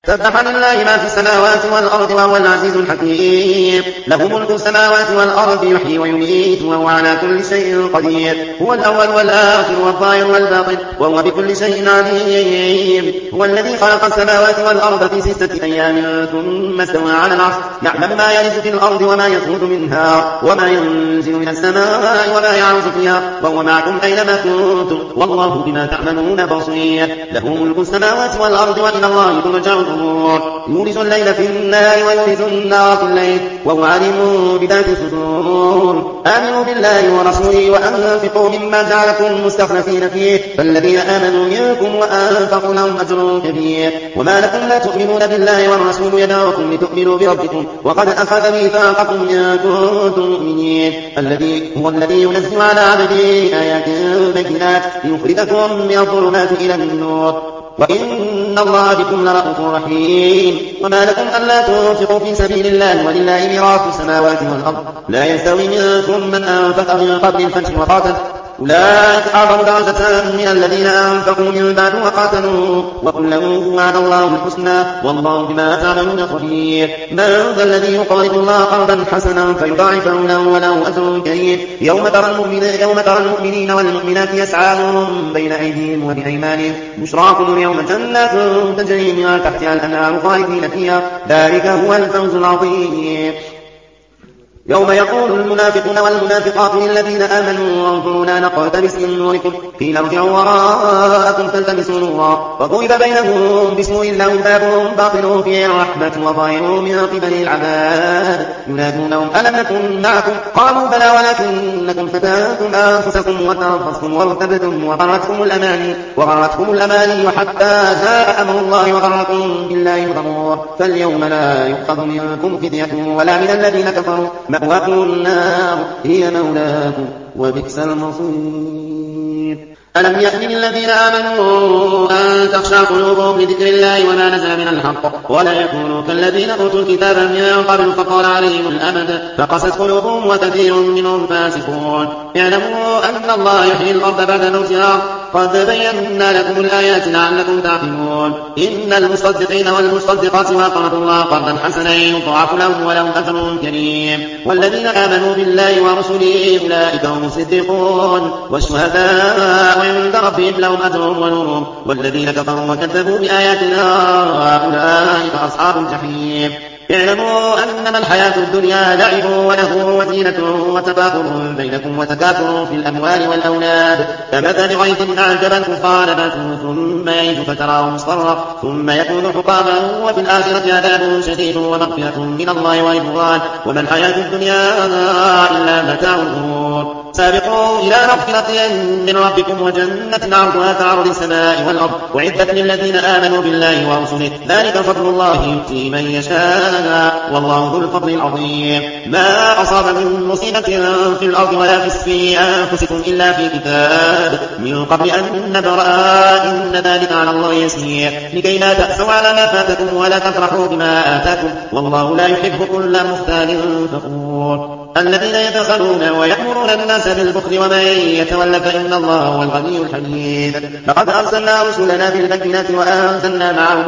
سبح لله ما في السماوات والأرض وهو العزيز الحكيم. له ملك السماوات والأرض يحيي ويميت وهو على كل شيء قدير. هو الأول والآخر والظاهر والباطن وهو بكل شيء عليم. هو الذي خلق السماوات والأرض في 6 أيام ثم استوى على العرش يعلم ما يلج في الأرض وما يخرج منها وما ينزل من السماء وما يعرج فيها وهو معكم أينما كنتم والله بما تعملون بصير. له ملك السماوات والأرض وإلى الله ترجع الأمور. يولج الليل في النهار ويولج النهار في الليل وهو عليم بذات الصدور. آمنوا بالله ورسوله وأنفقوا مما جعلكم مستخلفين فيه فالذين آمنوا منكم وأنفقوا لهم أجر كبير. وما لكم لا تؤمنون بالله والرسول يدعوكم لتؤمنوا بربكم وقد أخذ ميثاقكم إن كنتم مؤمنين. هو الذي ينزل على عبده آيات بينات ليخرجكم من الظلمات إلى النور وإن الله بكم لرءوف رحيم. وما لكم ألا تنفقوا في سبيل الله ولله ميراث السماوات والأرض لا يستوي منكم من أنفق من قبل الفتح وقاتل أولئك أعظم درجة من الذين أنفقوا من بعد وقاتلوا وكلا وعد الله الحسنى والله بما تعملون خبير. من ذا الذي يقرض الله قرضا حسنا فيضاعفه له وله أجر كريم. يوم ترى المؤمنين والمؤمنات يسعى نورهم بين أيديهم وبأيمانهم بشراكم اليوم جنات تجري من تحتها الأنهار خالدين فيها ذلك هو الفوز العظيم. يوم يقول المنافقون والمنافقات للذين آمنوا انظرونا نقتبس من نوركم قيل ارجعوا وراءكم فالتمسوا نورا وضرب بينهم بسور له باب باطنه فيه الرحمة وظاهره من قبل العذاب ينادونهم ألم نكن معكم قالوا بلى ولكنكم فتنتم أنفسكم وتربصتم وارتبتم وغرتكم الأماني حتى جاء أمر الله وغركم بالله الغرور. فاليوم لا يؤخذ منكم فدية ولا من الذين كفروا مأواكم النار هي مولاكم وبئس المصير. ألم يأن للذين آمنوا أن تخشع قلوبهم لذكر الله وما نزل من الحق ولا يكونوا كالذين أوتوا الكتاب من قبل فطال عليهم الأمد فقست قلوبهم وكثير منهم فاسقون. اعلموا أن الله يحيي الأرض بعد موتها قد بينا لكم الآيات لعلكم تعقلون. إن المصدقين والمصدقات وأقرضوا الله قرضا حسنا يضاعف لهم ولهم أجر كريم. والذين آمنوا بالله ورسله أولئك هم الصديقون والشهداء عند ربهم لهم أجرهم ونورهم. والذين كفروا وكذبوا بآياتنا أولئك أصحاب الجحيم. اعلموا أنما الحياة الدنيا لعب ولهو وزينة وتفاخر بينكم وتكاثر في الأموال والأولاد كمثل غيث أعجب الكفار نباته ثم يهيج فتراه مصفرا ثم يكون حطاما وفي الآخرة عذاب شديد ومغفرة من الله ورضوان وما الحياة الدنيا إلا متاع الغرور. سابقوا إلى مغفرة من ربكم وجنة عرضها كعرض السماء والأرض وعدت للذين آمنوا بالله ورسله ذلك فضل الله يؤتيه من يشاء والله ذو الفضل العظيم. ما أصاب من مصيبة في الأرض ولا في أنفسكم إلا في كتاب من قبل أن نبرأ إن ذلك على الله يسير لكي لا تأسوا على ما فاتكم ولا تفرحوا بما آتاكم والله لا يحب كل مختال فخور. الذين يبخلون ويأمرون الناس بالبخل ومن يتول فإن الله هو الغني الحميد. لقد أرسلنا رسلنا بالبينات وأنزلنا معهم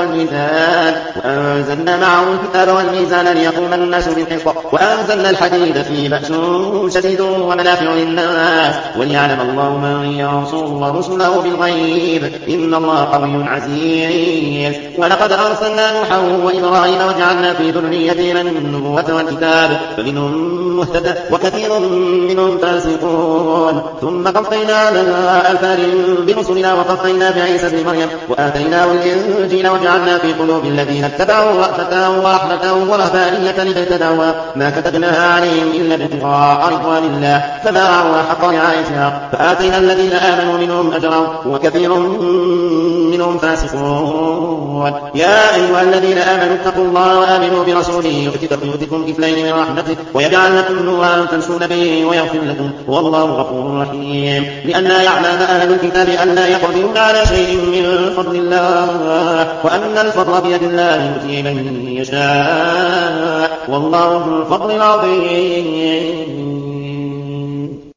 الكتاب والميزان ليقوم الناس بالقسط وأنزلنا الحديد فيه بأس شديد ومنافع للناس وليعلم الله من ينصر رسله بالغيب إن الله قوي عزيز. ولقد أرسلنا نوحا وإبراهيم وجعلنا في ذريتهما النبوة والكتاب فمنهم مهتدى وكثير منهم فاسقون. ثم قفينا على آثار برسلنا وقفينا بعيسى بن مريم وآتيناه الإنجيل وجعلنا في قلوب الذين اتبعوا رأفة ورحمة ورهبانية لابتدعوها ما كتبناها عليهم إلا ابتغاء رضوان الله فما رعوها حق رعايتها فآتينا الذين آمنوا منهم أجرا وكثير منهم فاسقون. يا أيها الذين آمنوا اتقوا الله وآمنوا برسوله يؤتكم كفلين من رحمته ويجعل لكم نورا تمشون به ويغفر لكم والله غفور رحيم. لئلا يعلم أهل الكتاب ألا يقدرون على شيء من فضل الله وأن الفضل بيد الله يؤتيه من يشاء والله ذو الفضل العظيم.